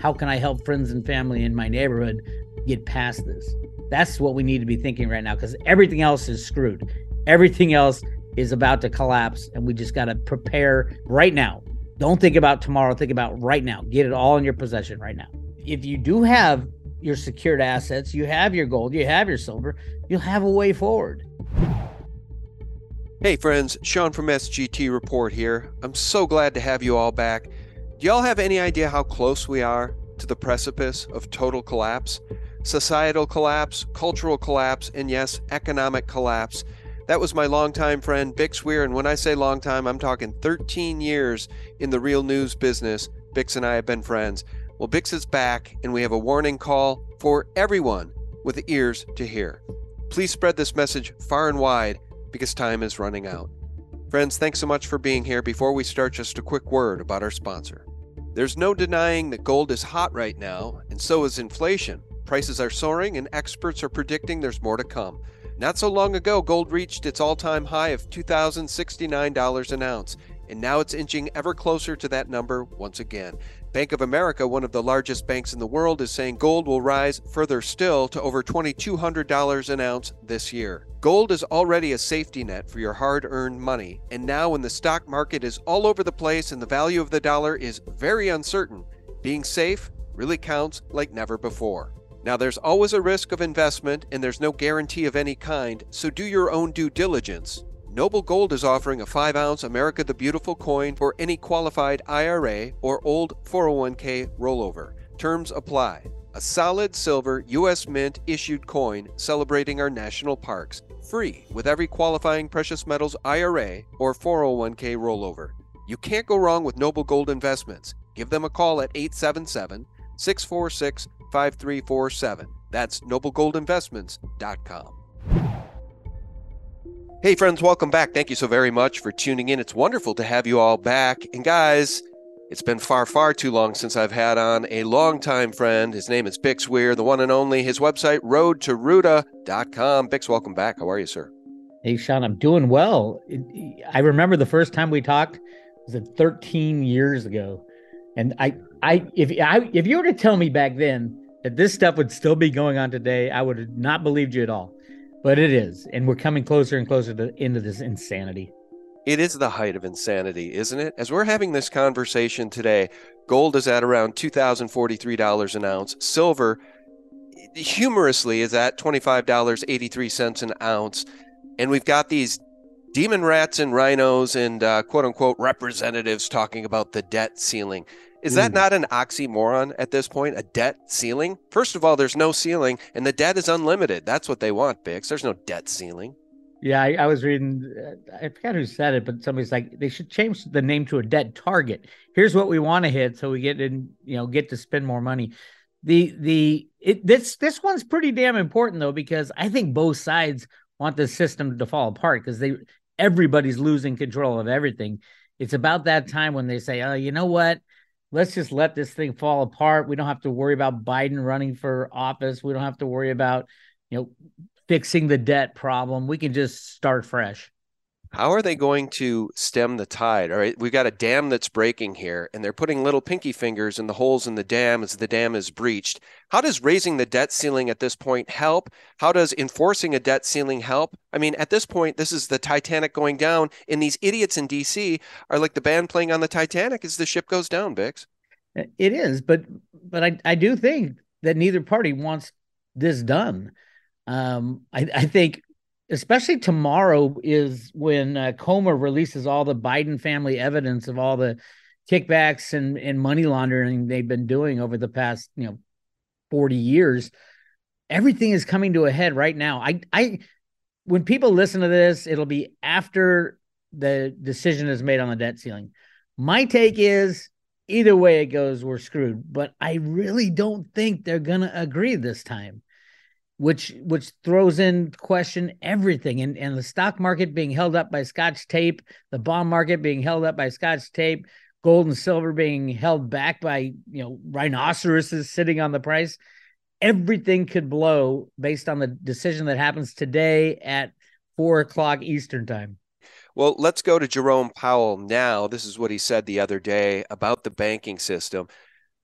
how can I help friends and family in my neighborhood get past this? That's what we need to be thinking right now, because everything else is screwed. Everything else is about to collapse, and we just got to prepare right now. Don't think about tomorrow. Think about right now. Get it all in your possession right now. If you do have your secured assets, you have your gold, you have your silver, you'll have a way forward. Hey friends, Sean from SGT Report here. I'm so glad to have you all back. Do y'all have any idea how close we are to the precipice of total collapse? Societal collapse, cultural collapse, and yes, economic collapse. That was my longtime friend, Bix Weir, and when I say long time, I'm talking 13 years in the real news business. Bix and I have been friends. Well, Bix is back, and we have a warning call for everyone with ears to hear. Please spread this message far and wide, because time is running out. Friends, thanks so much for being here. Before we start, just a quick word about our sponsor. There's no denying that gold is hot right now, and so is inflation. Prices are soaring, and experts are predicting there's more to come. Not so long ago, gold reached its all-time high of $2,069 an ounce, and now it's inching ever closer to that number once again. Bank of America, one of the largest banks in the world, is saying gold will rise further still to over $2,200 an ounce this year. Gold is already a safety net for your hard-earned money, and now when the stock market is all over the place and the value of the dollar is very uncertain, being safe really counts like never before. Now, there's always a risk of investment, and there's no guarantee of any kind, so do your own due diligence. Noble Gold is offering a 5-ounce America the Beautiful coin for any qualified IRA or old 401k rollover. Terms apply. A solid silver U.S. Mint issued coin celebrating our national parks. Free with every qualifying precious metals IRA or 401k rollover. You can't go wrong with Noble Gold Investments. Give them a call at 877-646-5347. That's noblegoldinvestments.com. Hey friends, welcome back. Thank you so very much for tuning in. It's wonderful to have you all back. And guys, it's been far too long since I've had on a longtime friend. His name is Bix Weir, the one and only. His website, roadtoruta.com. Bix, welcome back. How are you, sir? Hey, Sean, I'm doing well. I remember the first time we talked was 13 years ago. And if you were to tell me back then that this stuff would still be going on today, I would have not believed you at all. But it is, and we're coming closer and closer into this insanity. It is the height of insanity, isn't it? As we're having this conversation today, gold is at around $2,043 an ounce. Silver, humorously, is at $25.83 an ounce. And we've got these demon rats and rhinos and quote-unquote representatives talking about the debt ceiling. Is that not an oxymoron at this point, a debt ceiling? First of all, there's no ceiling, and the debt is unlimited. That's what they want, Bix. There's no debt ceiling. Yeah, I was reading, I forgot who said it, but somebody's like, they should change the name to a debt target. Here's what we want to hit so we get to spend more money. This one's pretty damn important, though, because I think both sides want the system to fall apart because everybody's losing control of everything. It's about that time when they say, oh, you know what? Let's just let this thing fall apart. We don't have to worry about Biden running for office. We don't have to worry about, fixing the debt problem. We can just start fresh. How are they going to stem the tide? All right, we've got a dam that's breaking here, and they're putting little pinky fingers in the holes in the dam as the dam is breached. How does raising the debt ceiling at this point help? How does enforcing a debt ceiling help? I mean, at this point, this is the Titanic going down, and these idiots in D.C. are like the band playing on the Titanic as the ship goes down, Bix. It is, but I do think that neither party wants this done. I think especially tomorrow is when Coma releases all the Biden family evidence of all the kickbacks and money laundering they've been doing over the past 40 years. Everything is coming to a head right now. When people listen to this, it'll be after the decision is made on the debt ceiling. My take is either way it goes, we're screwed. But I really don't think they're gonna agree this time. Which throws in question everything. And the stock market being held up by Scotch tape, the bond market being held up by Scotch tape, gold and silver being held back by, rhinoceroses sitting on the price. Everything could blow based on the decision that happens today at 4:00 Eastern time. Well, let's go to Jerome Powell now. This is what he said the other day about the banking system.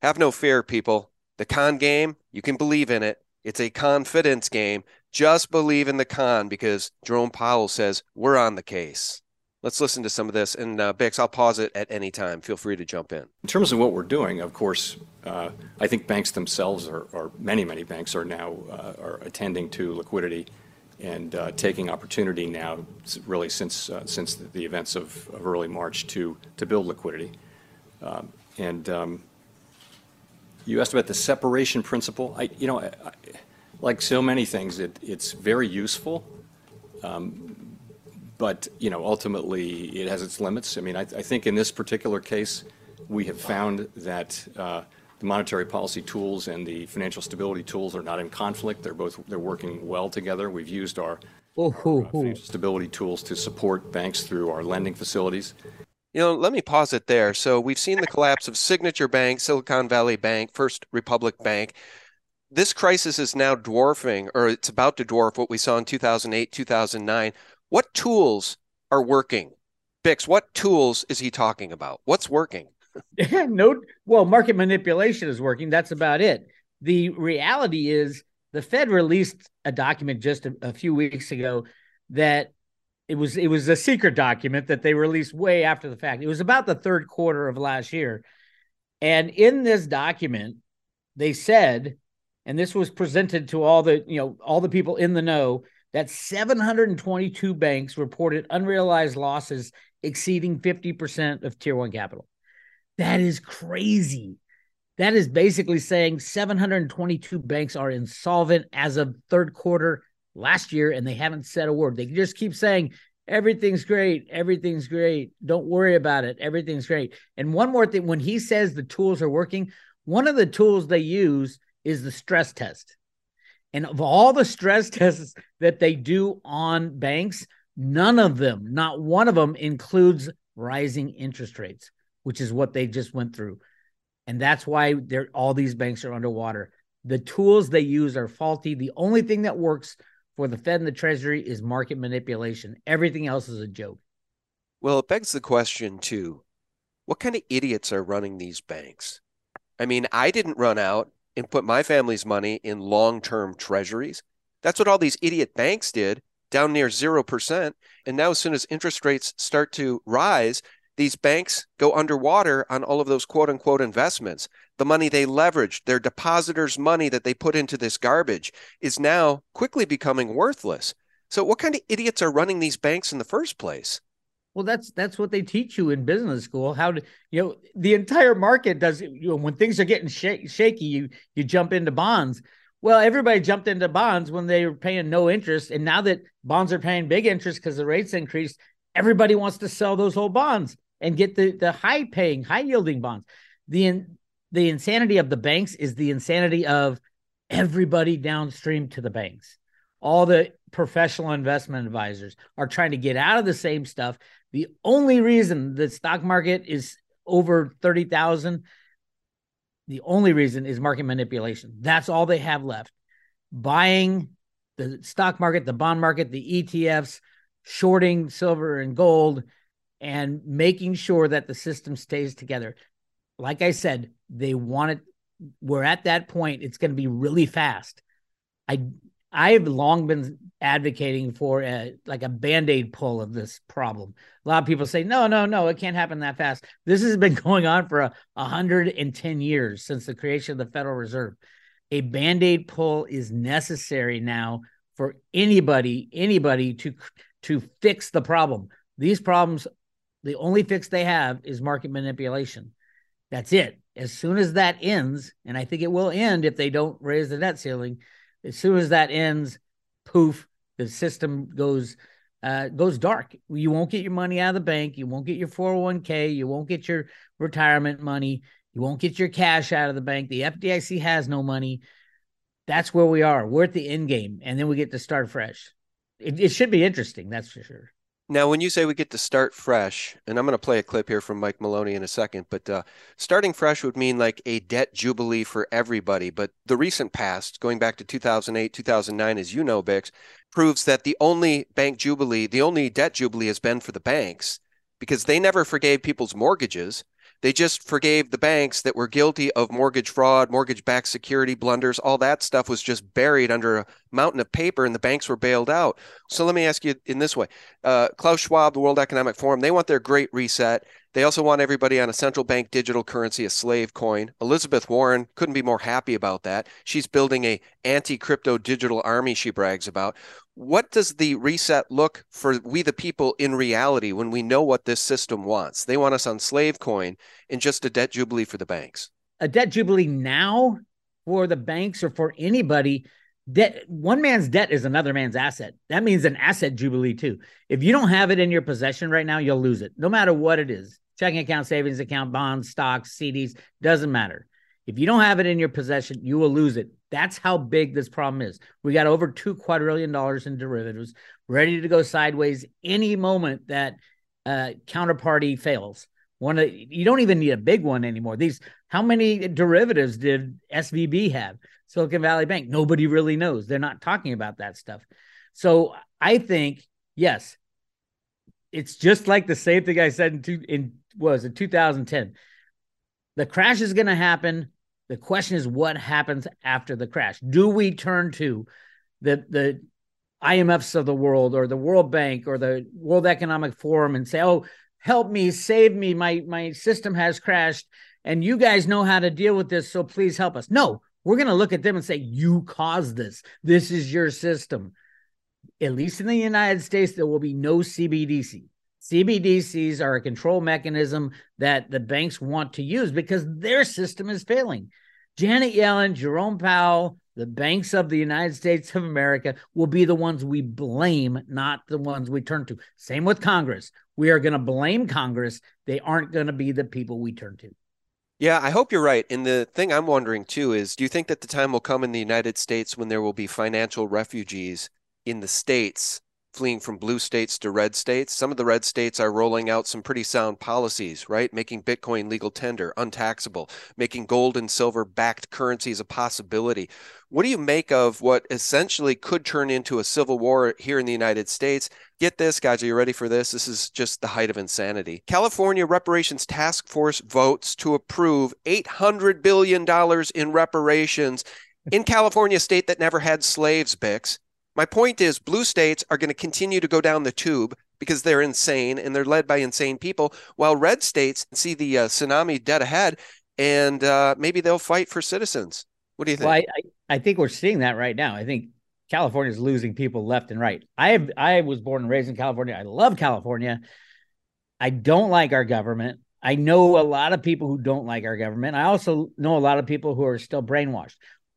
Have no fear, people. The con game, you can believe in it. It's a confidence game. Just believe in the con because Jerome Powell says we're on the case. Let's listen to some of this. And Bix, I'll pause it at any time. Feel free to jump in. In terms of what we're doing, of course, I think banks themselves or many banks are now are attending to liquidity and taking opportunity now, really since the events of early March to build liquidity. You asked about the separation principle. Like so many things, it's very useful, but ultimately it has its limits. I mean, I think in this particular case, we have found that the monetary policy tools and the financial stability tools are not in conflict. They're working well together. We've used our financial stability tools to support banks through our lending facilities. Let me pause it there. So we've seen the collapse of Signature Bank, Silicon Valley Bank, First Republic Bank. This crisis is now dwarfing, or it's about to dwarf, what we saw in 2008, 2009. What tools are working? Bix, what tools is he talking about? What's working? Well, market manipulation is working. That's about it. The reality is the Fed released a document just a few weeks ago that it was a secret document that they released way after the fact. It was about the third quarter of last year. And in this document, they said, and this was presented to all the people in the know, that 722 banks reported unrealized losses exceeding 50% of Tier 1 capital. That is crazy. That is basically saying 722 banks are insolvent as of third quarter last year, and they haven't said a word. They just keep saying, everything's great. Everything's great. Don't worry about it. Everything's great. And one more thing, when he says the tools are working, one of the tools they use is the stress test. And of all the stress tests that they do on banks, none of them, not one of them, includes rising interest rates, which is what they just went through. And that's why all these banks are underwater. The tools they use are faulty. The only thing that works for the Fed and the Treasury is market manipulation. Everything else is a joke. Well, it begs the question, too, what kind of idiots are running these banks? I mean, I didn't run out and put my family's money in long-term treasuries. That's what all these idiot banks did, down near 0%. And now as soon as interest rates start to rise, these banks go underwater on all of those quote-unquote investments. The money they leveraged, their depositors' money that they put into this garbage is now quickly becoming worthless. So what kind of idiots are running these banks in the first place? Well, that's what they teach you in business school. How to, the entire market does, when things are getting shaky, you jump into bonds. Well, everybody jumped into bonds when they were paying no interest. And now that bonds are paying big interest because the rates increased, everybody wants to sell those old bonds and get the high yielding bonds. The insanity of the banks is the insanity of everybody downstream to the banks. All the professional investment advisors are trying to get out of the same stuff. The only reason the stock market is over 30,000, the only reason is market manipulation. That's all they have left. Buying the stock market, the bond market, the ETFs, shorting silver and gold, and making sure that the system stays together. Like I said, they want it. We're at that point. It's going to be really fast. I've long been advocating for a Band-Aid pull of this problem. A lot of people say, no, it can't happen that fast. This has been going on for 110 years since the creation of the Federal Reserve. A Band-Aid pull is necessary now for anybody to fix the problem. These problems, the only fix they have is market manipulation. That's it. As soon as that ends, and I think it will end if they don't raise the debt ceiling, as soon as that ends, poof, the system goes dark. You won't get your money out of the bank. You won't get your 401k. You won't get your retirement money. You won't get your cash out of the bank. The FDIC has no money. That's where we are. We're at the end game, and then we get to start fresh. It should be interesting, that's for sure. Now, when you say we get to start fresh, and I'm going to play a clip here from Mike Maloney in a second, but starting fresh would mean like a debt jubilee for everybody. But the recent past, going back to 2008, 2009, as you know, Bix, proves that the only debt jubilee has been for the banks because they never forgave people's mortgages. They just forgave the banks that were guilty of mortgage fraud, mortgage-backed security blunders. All that stuff was just buried under a mountain of paper, and the banks were bailed out. So let me ask you in this way. Klaus Schwab, the World Economic Forum, they want their great reset. They also want everybody on a central bank digital currency, a slave coin. Elizabeth Warren couldn't be more happy about that. She's building a anti-crypto digital army she brags about. What does the reset look for we the people in reality when we know what this system wants? They want us on slave coin and just a debt jubilee for the banks. A debt jubilee now for the banks or for anybody. Debt, one man's debt is another man's asset. That means an asset jubilee too. If you don't have it in your possession right now, you'll lose it, no matter what it is. Checking account, savings account, bonds, stocks, CDs, doesn't matter. If you don't have it in your possession, you will lose it. That's how big this problem is. We got over $2 quadrillion in derivatives, ready to go sideways any moment that counterparty fails. You don't even need a big one anymore. How many derivatives did SVB have? Silicon Valley Bank. Nobody really knows. They're not talking about that stuff. So I think, yes, it's just like the same thing I said in 2010. The crash is going to happen. The question is, what happens after the crash? Do we turn to the IMFs of the world or the World Bank or the World Economic Forum and say, oh, help me, save me, my system has crashed, and you guys know how to deal with this, so please help us? No, we're going to look at them and say, you caused this. This is your system. At least in the United States, there will be no CBDC. CBDCs are a control mechanism that the banks want to use because their system is failing. Janet Yellen, Jerome Powell, the banks of the United States of America will be the ones we blame, not the ones we turn to. Same with Congress. We are going to blame Congress. They aren't going to be the people we turn to. Yeah, I hope you're right. And the thing I'm wondering too is, do you think that the time will come in the United States when there will be financial refugees in the states fleeing from blue states to red states? Some of the red states are rolling out some pretty sound policies, right? Making Bitcoin legal tender, untaxable, making gold and silver backed currencies a possibility. What do you make of what essentially could turn into a civil war here in the United States? Get this, guys, are you ready for this? This is just the height of insanity. California Reparations Task Force votes to approve $800 billion in reparations in California, a state that never had slaves, Bix. My point is, blue states are going to continue to go down the tube because they're insane and they're led by insane people, while red states see the tsunami dead ahead and maybe they'll fight for citizens. What do you think? Well, I think we're seeing that right now. I think California is losing people left and right. I was born and raised in California. I love California. I don't like our government. I know a lot of people who don't like our government. I also know a lot of people who are still brainwashed.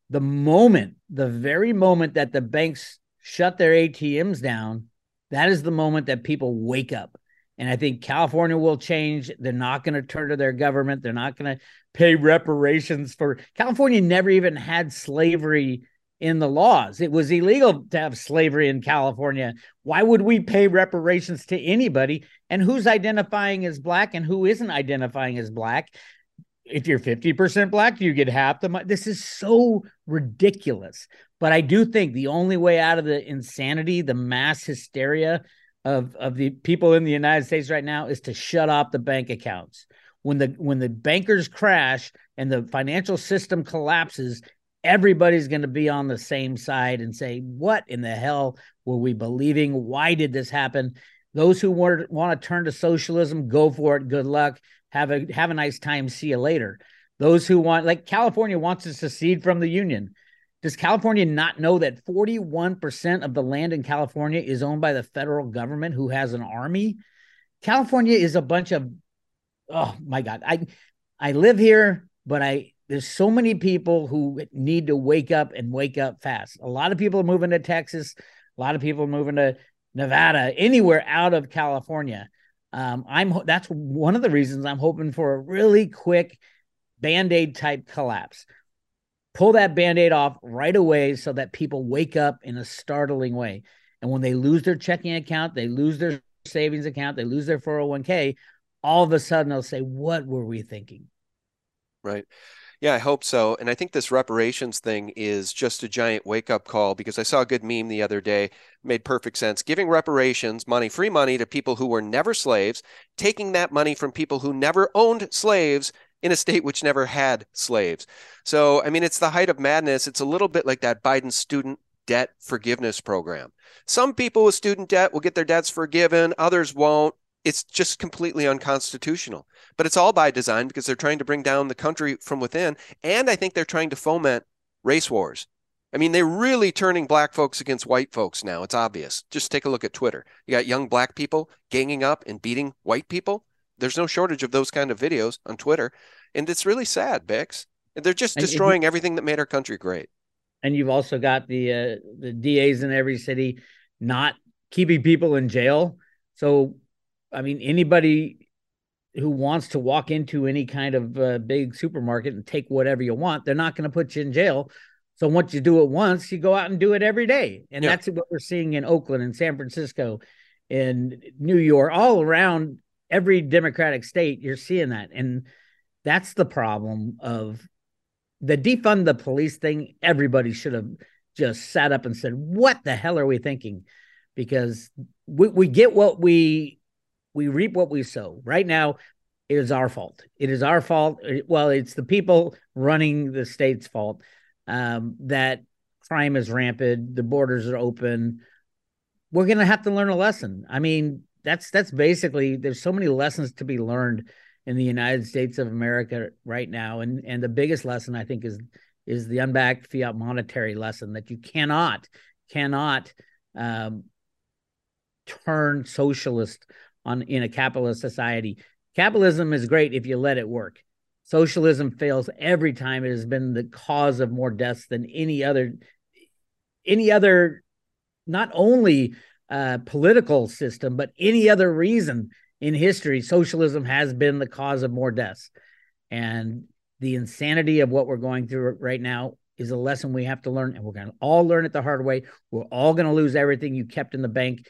The very moment that the banks shut their ATMs down, that is the moment that people wake up. And I think California will change. They're not going to turn to their government. They're not going to pay reparations for California. Never even had slavery in the laws. It was illegal to have slavery in California. Why would we pay reparations to anybody? And who's identifying as black and who isn't identifying as black? If you're 50% black, you get half the money. This is so ridiculous. But I do think the only way out of the insanity, the mass hysteria of the people in the United States right now is to shut off the bank accounts. When the bankers crash and the financial system collapses, everybody's going to be on the same side and say, what in the hell were we believing? Why did this happen? Those who want to turn to socialism, go for it. Good luck. Have a nice time. See you later. Those who want, like California wants to secede from the Union. Does California not know that 41% of the land in California is owned by the federal government, who has an army? California is a bunch of, oh my God. I live here, but there's so many people who need to wake up and wake up fast. A lot of people are moving to Texas. A lot of people are moving to Nevada, anywhere out of California. That's one of the reasons I'm hoping for a really quick Band-Aid type collapse. Pull that Band-Aid off right away so that people wake up in a startling way. And when they lose their checking account, they lose their savings account, they lose their 401k, all of a sudden they'll say, what were we thinking? Right. Yeah, I hope so. And I think this reparations thing is just a giant wake-up call because I saw a good meme the other day, made perfect sense. Giving reparations money, free money to people who were never slaves, taking that money from people who never owned slaves in a state which never had slaves. So, I mean, it's the height of madness. It's a little bit like that Biden student debt forgiveness program. Some people with student debt will get their debts forgiven, others won't. It's just completely unconstitutional. But it's all by design because they're trying to bring down the country from within. And I think they're trying to foment race wars. I mean, they're really turning black folks against white folks now. It's obvious. Just take a look at Twitter. You got young black people ganging up and beating white people. There's no shortage of those kind of videos on Twitter. And it's really sad, Bix. They're just destroying everything that made our country great. And you've also got the DAs in every city not keeping people in jail. So, I mean, anybody who wants to walk into any kind of big supermarket and take whatever you want, they're not going to put you in jail. So once you do it once, you go out and do it every day. And that's what we're seeing in Oakland and San Francisco, in New York, all around every Democratic state. You're seeing that. And that's the problem of the defund the police thing. Everybody should have just sat up and said, what the hell are we thinking? Because we get what we reap what we sow. Right now, it is our fault. It is our fault. Well, it's the people running the state's fault that crime is rampant. The borders are open. We're going to have to learn a lesson. I mean, that's basically, there's so many lessons to be learned in the United States of America right now. And the biggest lesson, I think, is the unbacked fiat monetary lesson, that you cannot turn socialist in a capitalist society. Capitalism is great if you let it work. Socialism fails every time. It has been the cause of more deaths than any other, not only political system, but any other reason in history. Socialism has been the cause of more deaths. And the insanity of what we're going through right now is a lesson we have to learn, and we're going to all learn it the hard way. We're all going to lose everything you kept in the bank.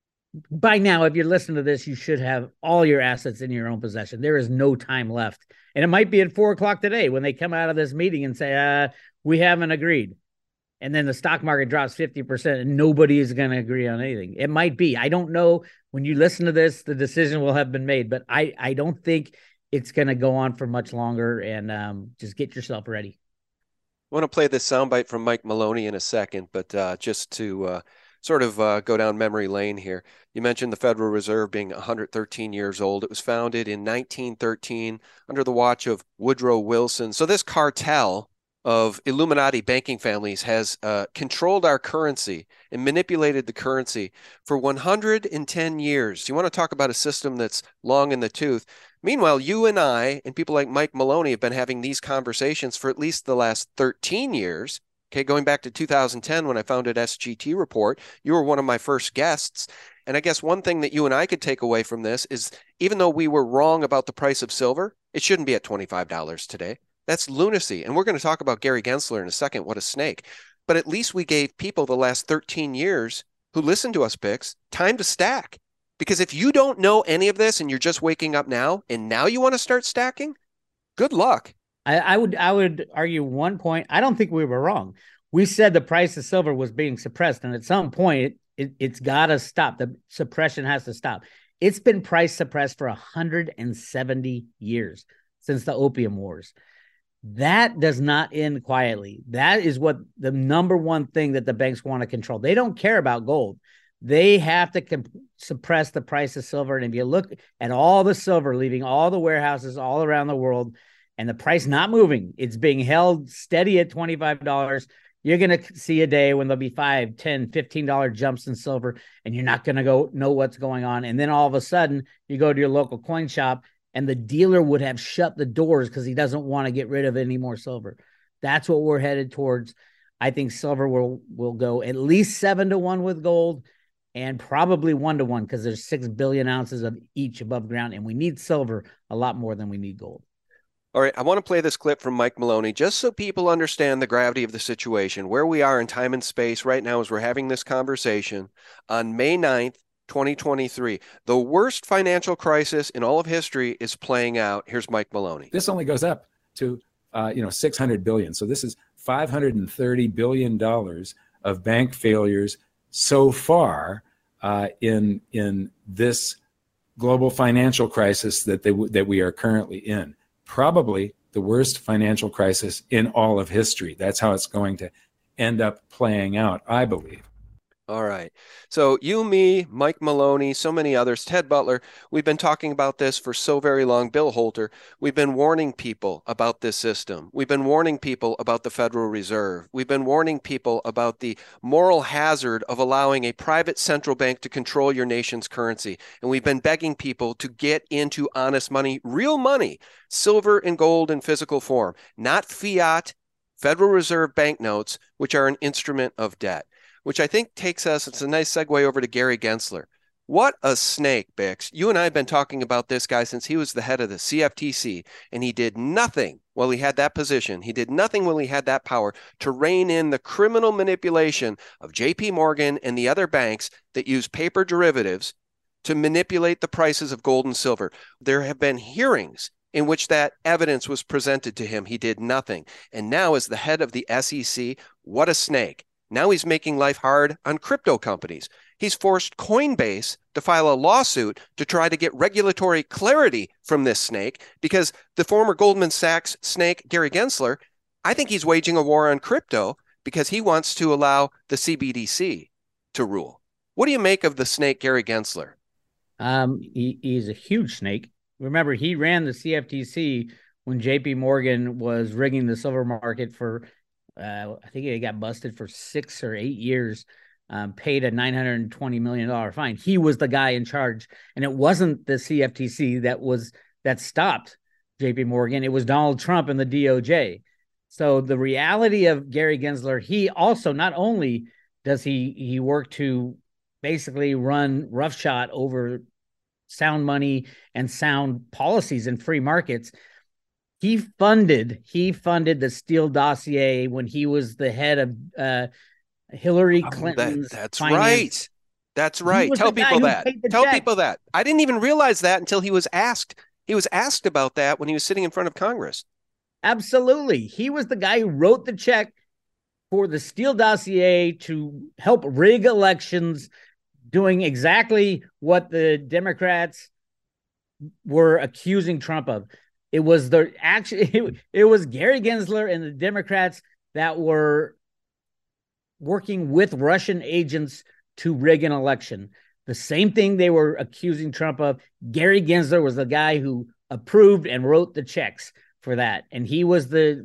By now, if you're listening to this, you should have all your assets in your own possession. There is no time left. And it might be at 4:00 today when they come out of this meeting and say, we haven't agreed. And then the stock market drops 50% and nobody is going to agree on anything. It might be. I don't know. When you listen to this, the decision will have been made, but I don't think it's going to go on for much longer. And just get yourself ready. I want to play this soundbite from Mike Maloney in a second, but just to sort of go down memory lane here. You mentioned the Federal Reserve being 113 years old. It was founded in 1913 under the watch of Woodrow Wilson. So this cartel of Illuminati banking families has controlled our currency and manipulated the currency for 110 years. You want to talk about a system that's long in the tooth. Meanwhile, you and I and people like Mike Maloney have been having these conversations for at least the last 13 years. Okay, going back to 2010 when I founded SGT Report, you were one of my first guests. And I guess one thing that you and I could take away from this is, even though we were wrong about the price of silver, it shouldn't be at $25 today. That's lunacy. And we're going to talk about Gary Gensler in a second. What a snake. But at least we gave people the last 13 years who listened to us, Bix, time to stack. Because if you don't know any of this and you're just waking up now, and now you want to start stacking, good luck. I would argue one point. I don't think we were wrong. We said the price of silver was being suppressed, and at some point it's got to stop. The suppression has to stop. It's been price suppressed for 170 years since the Opium Wars. That does not end quietly. That is what the number one thing that the banks want to control. They don't care about gold. They have to suppress the price of silver. And if you look at all the silver leaving all the warehouses all around the world, and the price not moving, it's being held steady at $25. You're going to see a day when there'll be $5, $10, $15 jumps in silver, and you're not going to know what's going on. And then all of a sudden, you go to your local coin shop, and the dealer would have shut the doors because he doesn't want to get rid of any more silver. That's what we're headed towards. I think silver will go at least 7-1 with gold, and probably 1-1 because there's 6 billion ounces of each above ground, and we need silver a lot more than we need gold. All right, I want to play this clip from Mike Maloney just so people understand the gravity of the situation, where we are in time and space right now as we're having this conversation on May 9th, 2023. The worst financial crisis in all of history is playing out. Here's Mike Maloney. This only goes up to $600 billion. So this is $530 billion of bank failures so far in this global financial crisis that we are currently in. Probably the worst financial crisis in all of history. That's how it's going to end up playing out, I believe. All right. So you, me, Mike Maloney, so many others, Ted Butler, we've been talking about this for so very long. Bill Holter, we've been warning people about this system. We've been warning people about the Federal Reserve. We've been warning people about the moral hazard of allowing a private central bank to control your nation's currency. And we've been begging people to get into honest money, real money, silver and gold in physical form, not fiat Federal Reserve banknotes, which are an instrument of debt. Which I think takes us, it's a nice segue over to Gary Gensler. What a snake, Bix. You and I have been talking about this guy since he was the head of the CFTC, and he did nothing while he had that position. He did nothing while he had that power to rein in the criminal manipulation of JP Morgan and the other banks that use paper derivatives to manipulate the prices of gold and silver. There have been hearings in which that evidence was presented to him. He did nothing. And now as the head of the SEC, what a snake. Now he's making life hard on crypto companies. He's forced Coinbase to file a lawsuit to try to get regulatory clarity from this snake because the former Goldman Sachs snake, Gary Gensler, I think he's waging a war on crypto because he wants to allow the CBDC to rule. What do you make of the snake, Gary Gensler? He's a huge snake. Remember, he ran the CFTC when JP Morgan was rigging the silver market for I think he got busted for 6 or 8 years, paid a $920 million fine. He was the guy in charge, and it wasn't the CFTC that stopped JP Morgan. It was Donald Trump and the DOJ. So the reality of Gary Gensler, he also, not only does he work to basically run roughshod over sound money and sound policies in free markets, He funded the Steele dossier when he was the head of Hillary Clinton's That's finance. Right. That's right. Tell people that. Tell people that. I didn't even realize that until he was asked. He was asked about that when he was sitting in front of Congress. Absolutely. He was the guy who wrote the check for the Steele dossier to help rig elections, doing exactly what the Democrats were accusing Trump of. It was Gary Gensler and the Democrats that were working with Russian agents to rig an election. The same thing they were accusing Trump of. Gary Gensler was the guy who approved and wrote the checks for that. And he was the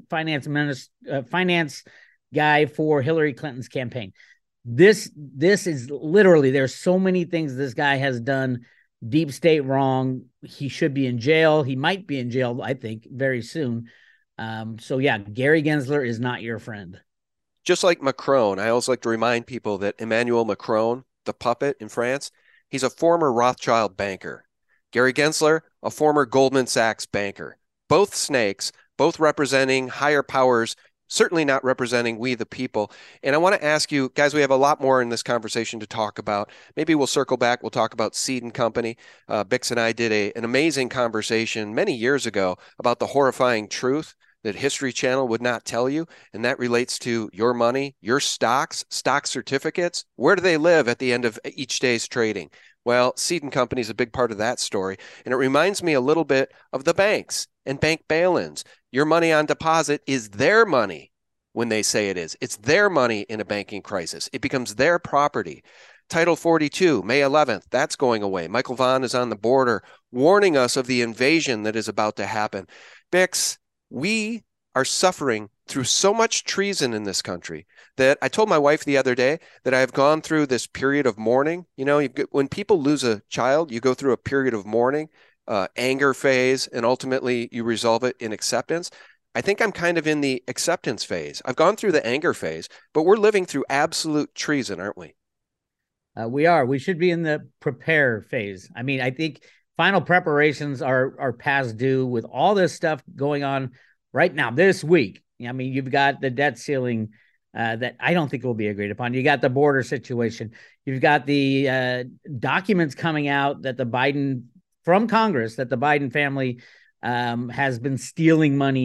finance guy for Hillary Clinton's campaign. This is literally, there's so many things this guy has done deep state wrong. He should be in jail. He might be in jail, I think, very soon. So yeah, Gary Gensler is not your friend. Just like Macron, I always like to remind people that Emmanuel Macron, the puppet in France, he's a former Rothschild banker. Gary Gensler, a former Goldman Sachs banker. Both snakes, both representing higher powers, certainly not representing we the people. And I want to ask you, guys, we have a lot more in this conversation to talk about. Maybe we'll circle back. We'll talk about Seed & Company. Bix and I did an amazing conversation many years ago about the horrifying truth that History Channel would not tell you, and that relates to your money, your stocks, stock certificates. Where do they live at the end of each day's trading? Well, Seed & Company is a big part of that story, and it reminds me a little bit of the banks and bank bail-ins. Your money on deposit is their money when they say it is. It's their money in a banking crisis. It becomes their property. Title 42, May 11th, that's going away. Michael Vaughan is on the border warning us of the invasion that is about to happen. Bix, we are suffering through so much treason in this country that I told my wife the other day that I have gone through this period of mourning. You know, when people lose a child, you go through a period of mourning, anger phase, and ultimately you resolve it in acceptance. I think I'm kind of in the acceptance phase. I've gone through the anger phase, but we're living through absolute treason, aren't we? We are. We should be in the prepare phase. I mean, I think final preparations are past due with all this stuff going on right now this week. I mean, you've got the debt ceiling that I don't think will be agreed upon. You got the border situation. You've got the documents coming out that from Congress that the Biden family has been stealing money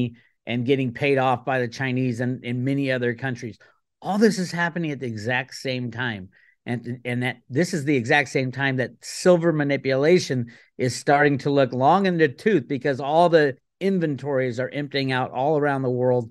and getting paid off by the Chinese and in many other countries. All this is happening at the exact same time. And that this is the exact same time that silver manipulation is starting to look long in the tooth, because all the inventories are emptying out all around the world.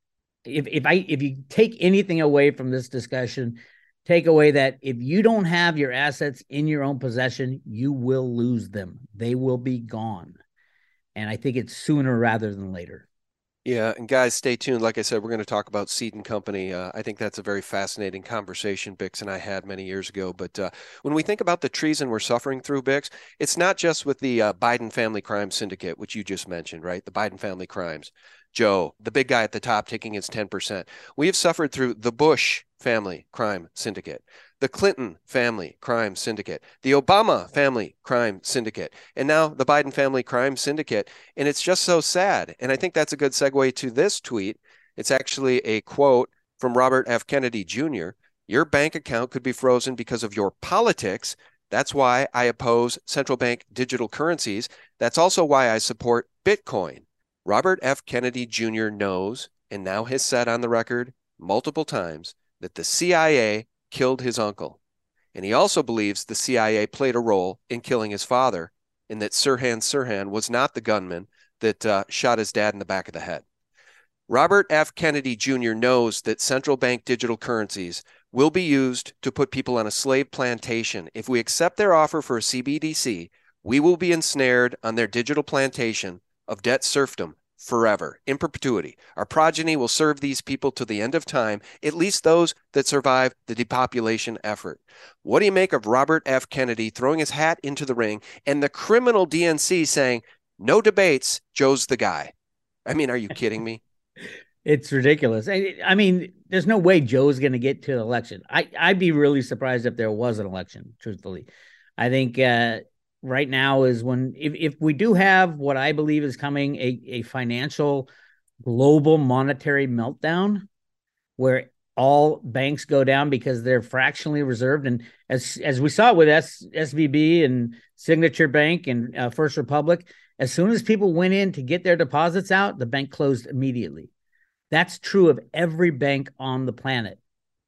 If you take anything away from this discussion, take away that if you don't have your assets in your own possession, you will lose them. They will be gone. And I think it's sooner rather than later. Yeah, and guys, stay tuned. Like I said, we're going to talk about Seed and Company. I think that's a very fascinating conversation Bix and I had many years ago. But when we think about the treason we're suffering through, Bix, it's not just with the Biden family crime syndicate, which you just mentioned, right? The Biden family crimes. Joe, the big guy at the top, taking his 10%. We have suffered through the Bush family crime syndicate, the Clinton family crime syndicate, the Obama family crime syndicate, and now the Biden family crime syndicate. And it's just so sad. And I think that's a good segue to this tweet. It's actually a quote from Robert F. Kennedy Jr. Your bank account could be frozen because of your politics. That's why I oppose central bank digital currencies. That's also why I support Bitcoin. Robert F. Kennedy Jr. knows, and now has said on the record multiple times, that the CIA killed his uncle. And he also believes the CIA played a role in killing his father, and that Sirhan Sirhan was not the gunman that shot his dad in the back of the head. Robert F. Kennedy Jr. knows that central bank digital currencies will be used to put people on a slave plantation. If we accept their offer for a CBDC, we will be ensnared on their digital plantation of debt serfdom forever, in perpetuity. Our progeny will serve these people to the end of time, at least those that survive the depopulation effort. What do you make of Robert F. Kennedy throwing his hat into the ring and the criminal DNC saying, no debates, Joe's the guy? I mean, are you kidding me? It's ridiculous. I mean, there's no way Joe's going to get to an election. I'd be really surprised if there was an election, truthfully. I think right now is when, if we do have what I believe is coming, a financial global monetary meltdown where all banks go down because they're fractionally reserved. And as we saw with SVB and Signature Bank and First Republic, as soon as people went in to get their deposits out, the bank closed immediately. That's true of every bank on the planet.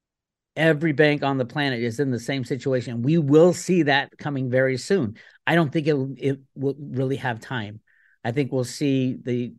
Every bank on the planet is in the same situation. We will see that coming very soon. I don't think it will really have time. I think we'll see the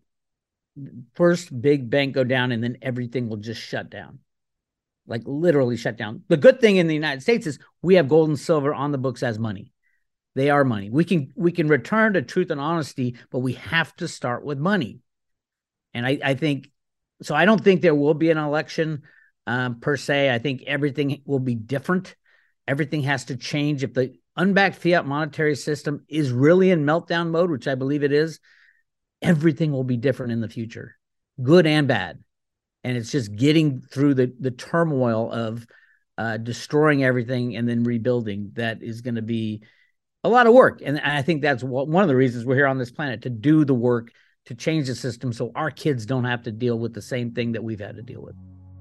first big bank go down and then everything will just shut down, like literally shut down. The good thing in the United States is we have gold and silver on the books as money. They are money. We can return to truth and honesty, but we have to start with money. And I think, so I don't think there will be an election per se. I think everything will be different. Everything has to change. If the unbacked fiat monetary system is really in meltdown mode, which I believe it is, everything will be different in the future, good and bad. And it's just getting through the turmoil of destroying everything and then rebuilding that is going to be a lot of work. And I think that's one of the reasons we're here on this planet, to do the work, to change the system so our kids don't have to deal with the same thing that we've had to deal with.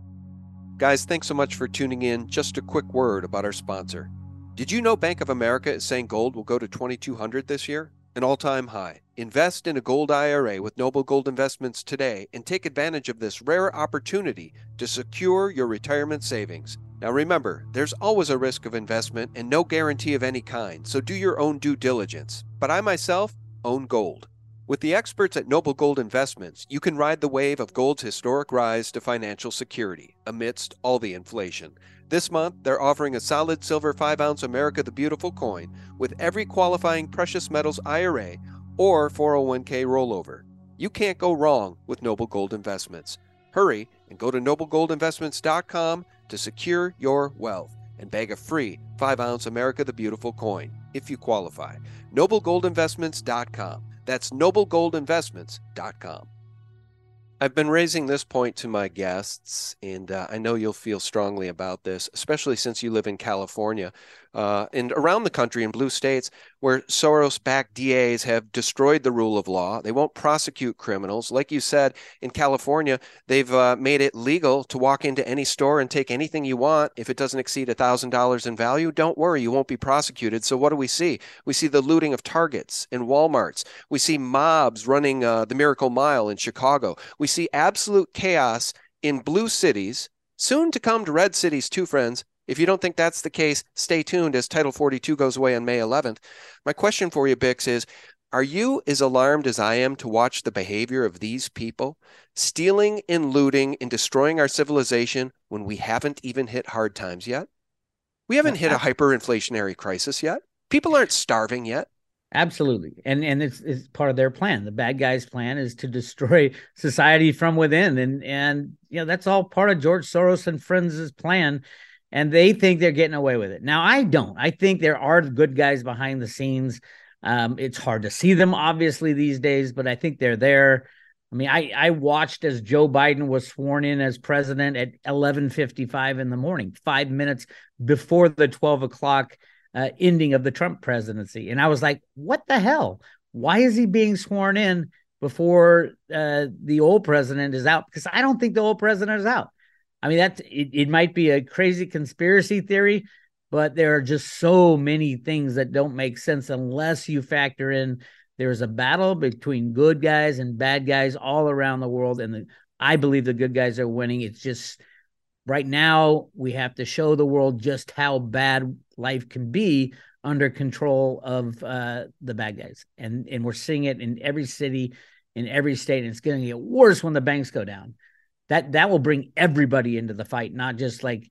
Guys, thanks so much for tuning in. Just a quick word about our sponsor. Did you know Bank of America is saying gold will go to $2,200 this year? An all-time high. Invest in a gold IRA with Noble Gold Investments today and take advantage of this rare opportunity to secure your retirement savings. Now remember, there's always a risk of investment and no guarantee of any kind, so do your own due diligence. But I myself own gold. With the experts at Noble Gold Investments, you can ride the wave of gold's historic rise to financial security amidst all the inflation. This month, they're offering a solid silver 5-ounce America the Beautiful coin with every qualifying precious metals IRA or 401k rollover. You can't go wrong with Noble Gold Investments. Hurry and go to noblegoldinvestments.com to secure your wealth and bag a free 5-ounce America the Beautiful coin if you qualify. noblegoldinvestments.com. That's noblegoldinvestments.com. I've been raising this point to my guests, and I know you'll feel strongly about this, especially since you live in California. and around the country in blue states where Soros-backed DAs have destroyed the rule of law. They won't prosecute criminals. Like you said, in California, they've made it legal to walk into any store and take anything you want. If it doesn't exceed $1,000 in value, don't worry, you won't be prosecuted. So what do we see? We see the looting of Targets and Walmarts. We see mobs running the Miracle Mile in Chicago. We see absolute chaos in blue cities, soon to come to red cities too, friends. If you don't think that's the case, stay tuned as Title 42 goes away on May 11th. My question for you, Bix, is, are you as alarmed as I am to watch the behavior of these people stealing and looting and destroying our civilization when we haven't even hit hard times yet? We haven't hit a hyperinflationary crisis yet. People aren't starving yet. Absolutely. And it's part of their plan. The bad guys' plan is to destroy society from within. And that's all part of George Soros and Friends' plan. And they think they're getting away with it. Now, I don't. I think there are good guys behind the scenes. It's hard to see them, obviously, these days, but I think they're there. I mean, I watched as Joe Biden was sworn in as president at 11:55 in the morning, 5 minutes before the 12 o'clock ending of the Trump presidency. And I was like, what the hell? Why is he being sworn in before the old president is out? Because I don't think the old president is out. I mean, it might be a crazy conspiracy theory, but there are just so many things that don't make sense unless you factor in there's a battle between good guys and bad guys all around the world. And I believe the good guys are winning. It's just right now we have to show the world just how bad life can be under control of the bad guys. And we're seeing it in every city, in every state. And it's going to get worse when the banks go down. That will bring everybody into the fight, not just like,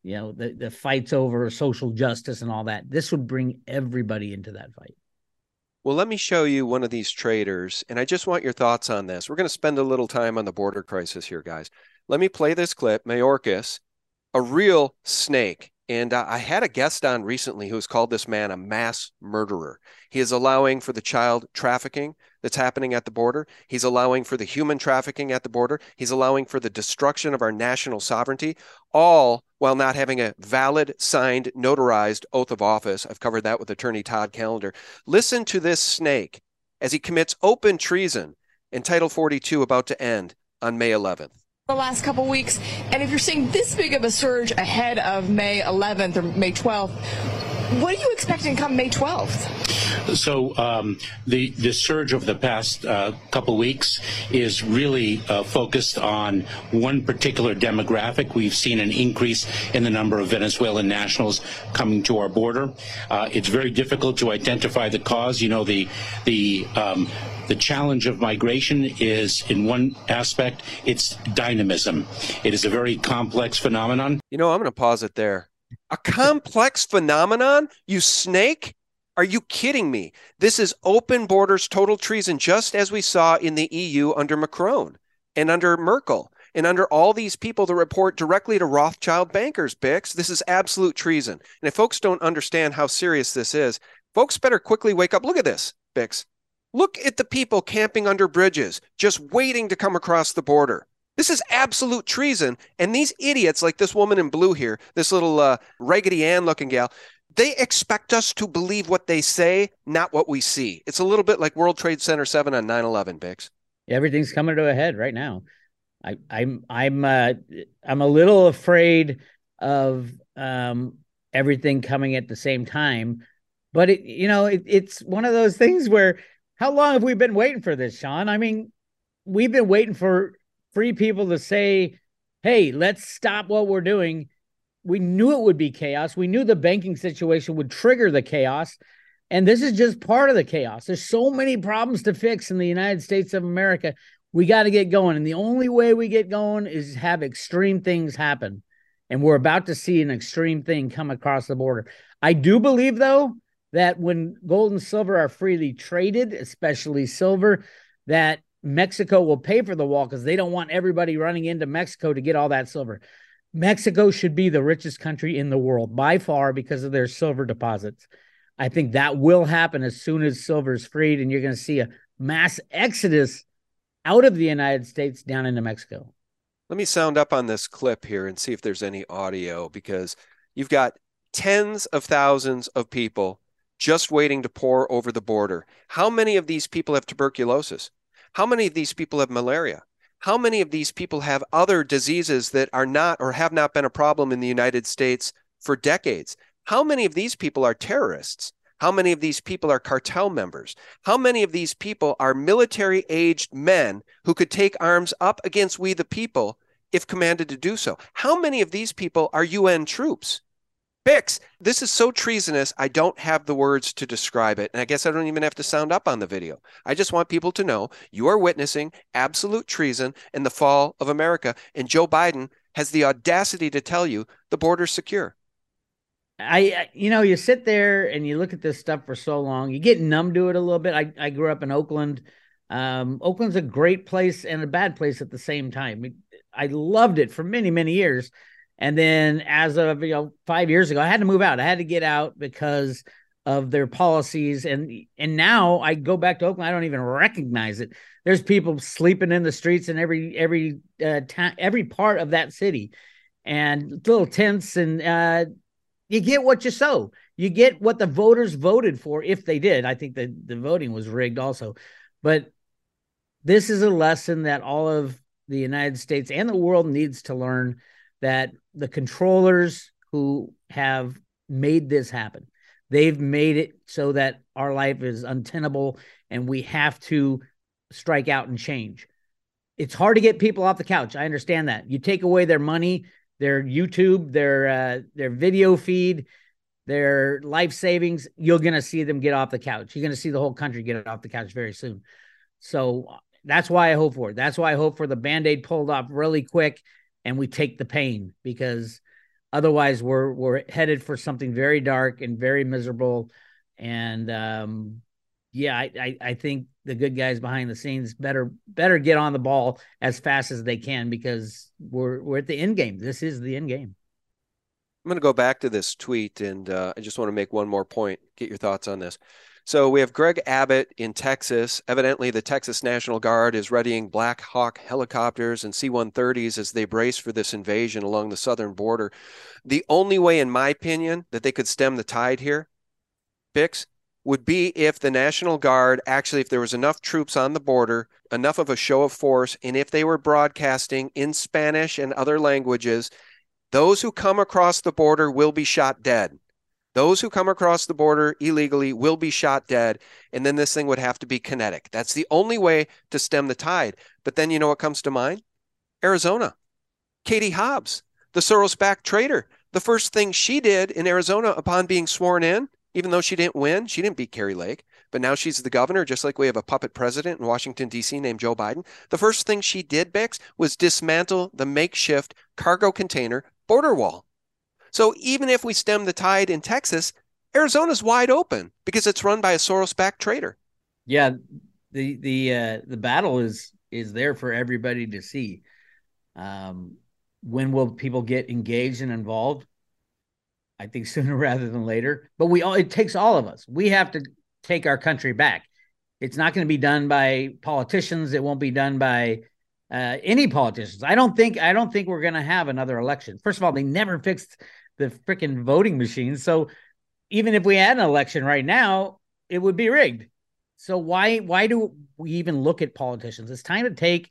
the fights over social justice and all that. This would bring everybody into that fight. Well, let me show you one of these traders, and I just want your thoughts on this. We're going to spend a little time on the border crisis here, guys. Let me play this clip. Mayorkas, a real snake. And I had a guest on recently who's called this man a mass murderer. He is allowing for the child trafficking that's happening at the border. He's allowing for the human trafficking at the border. He's allowing for the destruction of our national sovereignty, all while not having a valid, signed, notarized oath of office. I've covered that with attorney Todd Callender. Listen to this snake as he commits open treason in Title 42 about to end on May 11th. The last couple weeks, and if you're seeing this big of a surge ahead of May 11th or May 12th, what are you expecting come May 12th? So the surge of the past couple weeks is really focused on one particular demographic. We've seen an increase in the number of Venezuelan nationals coming to our border. It's very difficult to identify the cause. The challenge of migration is, in one aspect, it's dynamism. It is a very complex phenomenon. I'm going to pause it there. A complex phenomenon? You snake? Are you kidding me? This is open borders, total treason, just as we saw in the EU under Macron and under Merkel and under all these people that report directly to Rothschild bankers, Bix. This is absolute treason. And if folks don't understand how serious this is, folks better quickly wake up. Look at this, Bix. Look at the people camping under bridges, just waiting to come across the border. This is absolute treason. And these idiots like this woman in blue here, this little Raggedy Ann looking gal, they expect us to believe what they say, not what we see. It's a little bit like World Trade Center 7 on 9/11, Bix. Everything's coming to a head right now. I'm a little afraid of everything coming at the same time, but it's one of those things where, how long have we been waiting for this, Sean? I mean, we've been waiting for free people to say, hey, let's stop what we're doing. We knew it would be chaos. We knew the banking situation would trigger the chaos. And this is just part of the chaos. There's so many problems to fix in the United States of America. We got to get going. And the only way we get going is have extreme things happen. And we're about to see an extreme thing come across the border. I do believe, though, that when gold and silver are freely traded, especially silver, that Mexico will pay for the wall because they don't want everybody running into Mexico to get all that silver. Mexico should be the richest country in the world by far because of their silver deposits. I think that will happen as soon as silver is freed, and you're going to see a mass exodus out of the United States down into Mexico. Let me sound up on this clip here and see if there's any audio, because you've got tens of thousands of people just waiting to pour over the border. How many of these people have tuberculosis? How many of these people have malaria? How many of these people have other diseases that are not or have not been a problem in the United States for decades? How many of these people are terrorists? How many of these people are cartel members? How many of these people are military-aged men who could take arms up against we the people if commanded to do so? How many of these people are UN troops? Bix, this is so treasonous, I don't have the words to describe it. And I guess I don't even have to sound up on the video. I just want people to know you are witnessing absolute treason in the fall of America. And Joe Biden has the audacity to tell you the border's secure. You sit there and you look at this stuff for so long, you get numb to it a little bit. I grew up in Oakland. Oakland's a great place and a bad place at the same time. I loved it for many, many years. And then as of 5 years ago, I had to move out. I had to get out because of their policies. And now I go back to Oakland. I don't even recognize it. There's people sleeping in the streets in every part of that city, and little tents. And you get what you sow. You get what the voters voted for, if they did. I think that the voting was rigged also. But this is a lesson that all of the United States and the world needs to learn, that the controllers who have made this happen, they've made it so that our life is untenable and we have to strike out and change. It's hard to get people off the couch. I understand that. You take away their money, their YouTube, their video feed, their life savings, you're going to see them get off the couch. You're going to see the whole country get off the couch very soon. So that's why I hope for it. That's why I hope for the Band-Aid pulled off really quick and we take the pain, because otherwise we're headed for something very dark and very miserable. And I think the good guys behind the scenes better get on the ball as fast as they can, because we're at the end game. This is the end game. I'm going to go back to this tweet, and I just want to make one more point, get your thoughts on this. So we have Greg Abbott in Texas. Evidently, the Texas National Guard is readying Black Hawk helicopters and C-130s as they brace for this invasion along the southern border. The only way, in my opinion, that they could stem the tide here, Bix, would be if the National Guard, actually, if there was enough troops on the border, enough of a show of force, and if they were broadcasting in Spanish and other languages, those who come across the border will be shot dead. Those who come across the border illegally will be shot dead, and then this thing would have to be kinetic. That's the only way to stem the tide. But then you know what comes to mind? Arizona. Katie Hobbs, the Soros-backed traitor. The first thing she did in Arizona upon being sworn in, even though she didn't win, she didn't beat Kari Lake, but now she's the governor, just like we have a puppet president in Washington, D.C. named Joe Biden. The first thing she did, Bix, was dismantle the makeshift cargo container border wall. So even if we stem the tide in Texas, Arizona's wide open because it's run by a Soros-backed traitor. Yeah, the battle is there for everybody to see. When will people get engaged and involved? I think sooner rather than later. But it takes all of us. We have to take our country back. It's not going to be done by politicians. It won't be done by any politicians. I don't think we're going to have another election. First of all, they never fixed the freaking voting machines. So even if we had an election right now, it would be rigged. So why do we even look at politicians? It's time to take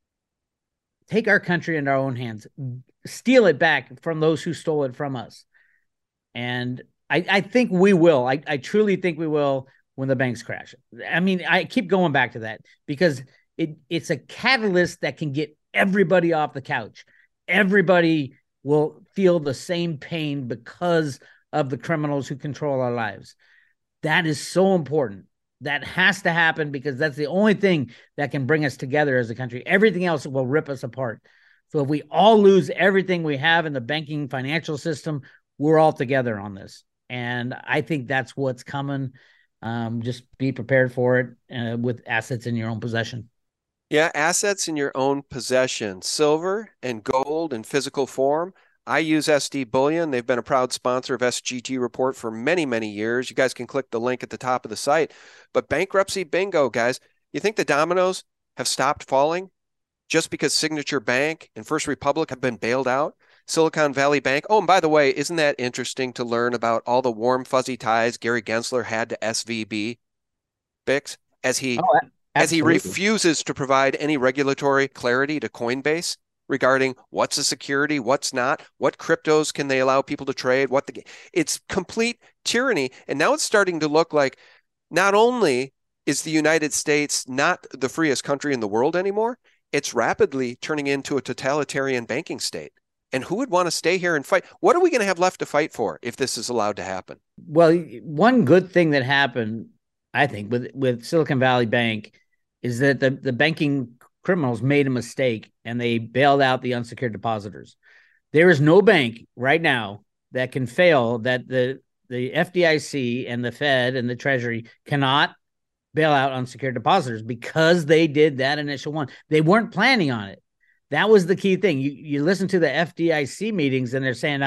our country into our own hands, steal it back from those who stole it from us. And I think we will. I truly think we will when the banks crash. I mean, I keep going back to that because it's a catalyst that can get everybody off the couch. Everybody will feel the same pain because of the criminals who control our lives. That is so important. That has to happen because that's the only thing that can bring us together as a country. Everything else will rip us apart. So if we all lose everything we have in the banking financial system, we're all together on this. And I think that's what's coming. Just be prepared for it with assets in your own possession. Yeah, assets in your own possession, silver and gold in physical form. I use SD Bullion. They've been a proud sponsor of SGT Report for many, many years. You guys can click the link at the top of the site. But bankruptcy bingo, guys. You think the dominoes have stopped falling just because Signature Bank and First Republic have been bailed out? Silicon Valley Bank. Oh, and by the way, isn't that interesting to learn about all the warm, fuzzy ties Gary Gensler had to SVB, Bix, as he Oh, as he absolutely. refuses to provide any regulatory clarity to Coinbase regarding what's a security, what's not, what cryptos can they allow people to trade, it's complete tyranny. And now it's starting to look like not only is the United States not the freest country in the world anymore, it's rapidly turning into a totalitarian banking state. And who would want to stay here and fight? What are we going to have left to fight for if this is allowed to happen? Well, one good thing that happened, I think, with Silicon Valley Bank is that the banking criminals made a mistake and they bailed out the unsecured depositors. There is no bank right now that can fail, that the FDIC and the Fed and the Treasury cannot bail out unsecured depositors because they did that initial one. They weren't planning on it. That was the key thing. You listen to the FDIC meetings and they're saying,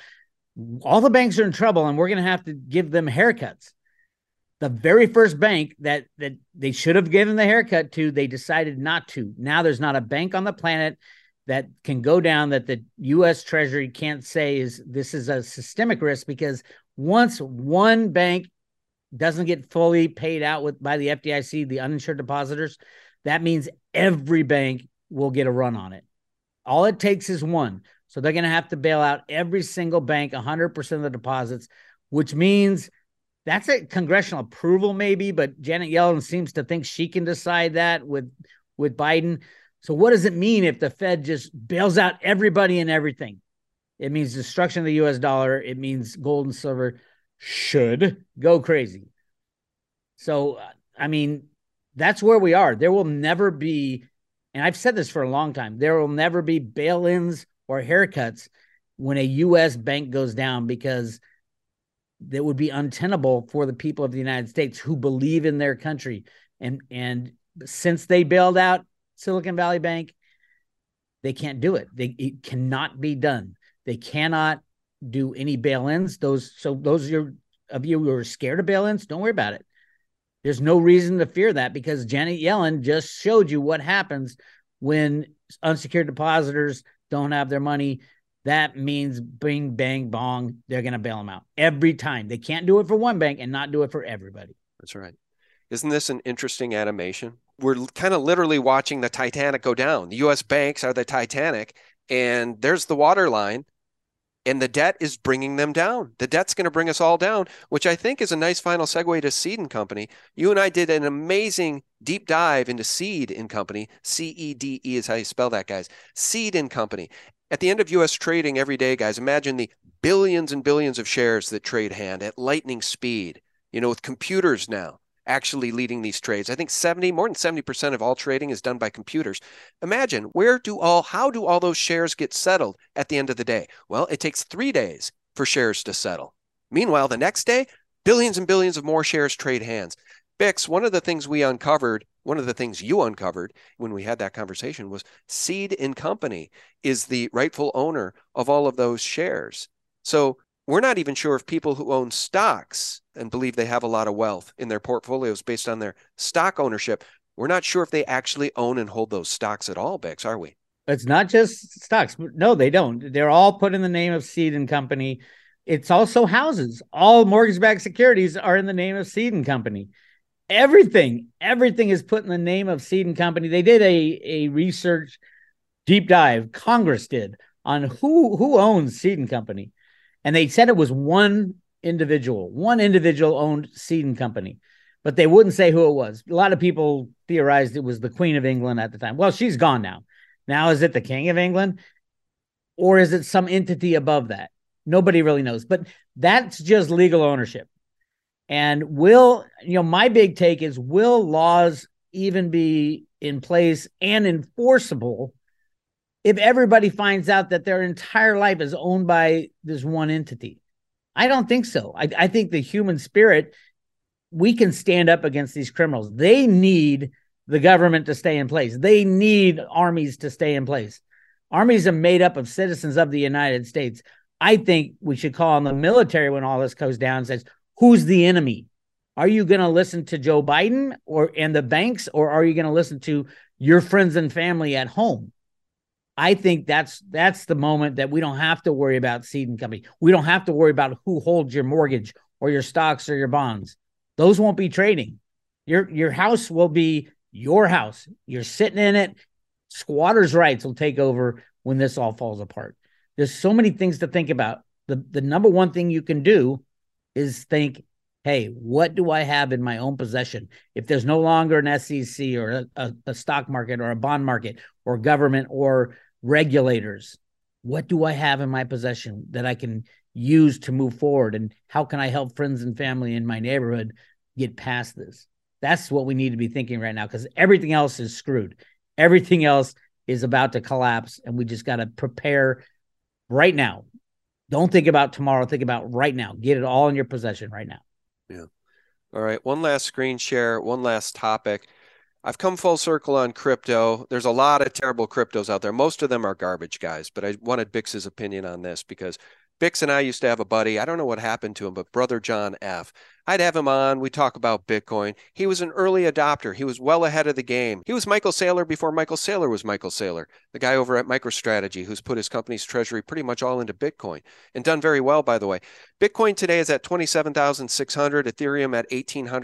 all the banks are in trouble and we're going to have to give them haircuts. The very first bank that they should have given the haircut to, they decided not to. Now there's not a bank on the planet that can go down that the U.S. Treasury can't say this is a systemic risk, because once one bank doesn't get fully paid out by the FDIC, the uninsured depositors, that means every bank will get a run on it. All it takes is one. So they're going to have to bail out every single bank, 100% of the deposits, which means that's a congressional approval maybe, but Janet Yellen seems to think she can decide that with Biden. So what does it mean if the Fed just bails out everybody and everything? It means destruction of the U.S. dollar. It means gold and silver should go crazy. So, I mean, that's where we are. There will never be, and I've said this for a long time, there will never be bail-ins or haircuts when a U.S. bank goes down, because that would be untenable for the people of the United States who believe in their country. And since they bailed out Silicon Valley Bank, they can't do it. It cannot be done. They cannot do any bail-ins. Those of you who are scared of bail-ins, don't worry about it. There's no reason to fear that, because Janet Yellen just showed you what happens when unsecured depositors don't have their money. That means bing, bang, bong, they're going to bail them out every time. They can't do it for one bank and not do it for everybody. That's right. Isn't this an interesting animation? We're kind of literally watching the Titanic go down. The U.S. banks are the Titanic, and there's the waterline, and the debt is bringing them down. The debt's going to bring us all down, which I think is a nice final segue to Seed & Company. You and I did an amazing deep dive into Seed & Company. CEDE is how you spell that, guys. Seed & Company. At the end of U.S. trading every day, guys, imagine the billions and billions of shares that trade hand at lightning speed, with computers now actually leading these trades. I think more than 70% of all trading is done by computers. Imagine, how do all those shares get settled at the end of the day? Well, it takes 3 days for shares to settle. Meanwhile, the next day, billions and billions of more shares trade hands. Bix, one of the things you uncovered when we had that conversation was Seed & Company is the rightful owner of all of those shares. So we're not even sure if people who own stocks and believe they have a lot of wealth in their portfolios based on their stock ownership, we're not sure if they actually own and hold those stocks at all, Bix, are we? It's not just stocks. No, they don't. They're all put in the name of Seed & Company. It's also houses. All mortgage-backed securities are in the name of Seed & Company. Everything is put in the name of Seed & Company. They did a research deep dive, Congress did, on who owns Seed & Company. And they said it was one individual owned Seed & Company, but they wouldn't say who it was. A lot of people theorized it was the Queen of England at the time. Well, she's gone now. Now, is it the King of England, or is it some entity above that? Nobody really knows, but that's just legal ownership. And my big take is, will laws even be in place and enforceable if everybody finds out that their entire life is owned by this one entity? I don't think so. I think the human spirit, we can stand up against these criminals. They need the government to stay in place. They need armies to stay in place. Armies are made up of citizens of the United States. I think we should call on the military when all this goes down and says, who's the enemy? Are you going to listen to Joe Biden and the banks, or are you going to listen to your friends and family at home? I think that's the moment that we don't have to worry about seed and company. We don't have to worry about who holds your mortgage or your stocks or your bonds. Those won't be trading. Your house will be your house. You're sitting in it. Squatters' rights will take over when this all falls apart. There's so many things to think about. The number one thing you can do is think, hey, what do I have in my own possession? If there's no longer an SEC or a stock market or a bond market or government or regulators, what do I have in my possession that I can use to move forward? And how can I help friends and family in my neighborhood get past this? That's what we need to be thinking right now, because everything else is screwed. Everything else is about to collapse, and we just got to prepare right now. Don't think about tomorrow. Think about right now. Get it all in your possession right now. Yeah. All right. One last screen share, one last topic. I've come full circle on crypto. There's a lot of terrible cryptos out there. Most of them are garbage, guys, but I wanted Bix's opinion on this because Bix and I used to have a buddy. I don't know what happened to him, but Brother John F. I'd have him on. We talk about Bitcoin. He was an early adopter. He was well ahead of the game. He was Michael Saylor before Michael Saylor was Michael Saylor, the guy over at MicroStrategy who's put his company's treasury pretty much all into Bitcoin and done very well, by the way. Bitcoin today is at $27,600, Ethereum at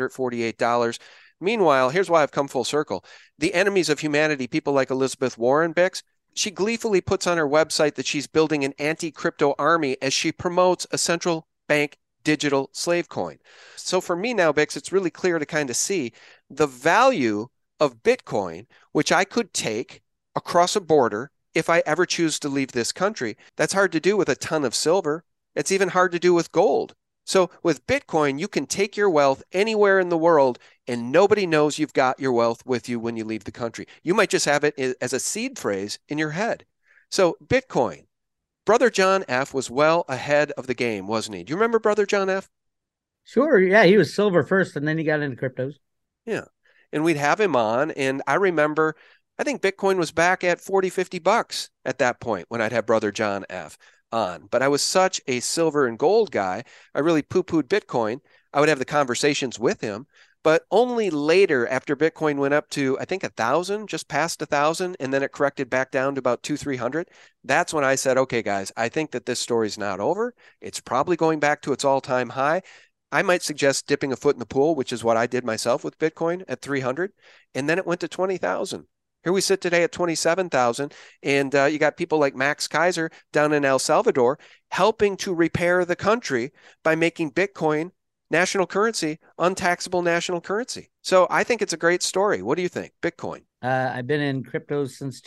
$1,848. Meanwhile, here's why I've come full circle. The enemies of humanity, people like Elizabeth Warren, Bix, she gleefully puts on her website that she's building an anti-crypto army as she promotes a central bank digital slave coin. So for me now, Bix, it's really clear to kind of see the value of Bitcoin, which I could take across a border if I ever choose to leave this country. That's hard to do with a ton of silver. It's even hard to do with gold. So with Bitcoin, you can take your wealth anywhere in the world and nobody knows you've got your wealth with you when you leave the country. You might just have it as a seed phrase in your head. So Bitcoin, Brother John F. was well ahead of the game, wasn't he? Do you remember Brother John F.? Sure. Yeah, he was silver first and then he got into cryptos. Yeah. And we'd have him on. And I remember, I think Bitcoin was back at 40, 50 bucks at that point when I'd have Brother John F. on. But I was such a silver and gold guy. I really poo-pooed Bitcoin. I would have the conversations with him, but only later after Bitcoin went up to, I think 1,000, just past 1,000, and then it corrected back down to about 200-300. That's when I said, okay, guys, I think that this story's not over. It's probably going back to its all-time high. I might suggest dipping a foot in the pool, which is what I did myself with Bitcoin at 300, and then it went to 20,000. Here we sit today at 27,000, and you got people like Max Kaiser down in El Salvador helping to repair the country by making Bitcoin national currency, untaxable national currency. So I think it's a great story. What do you think? Bitcoin. I've been in crypto since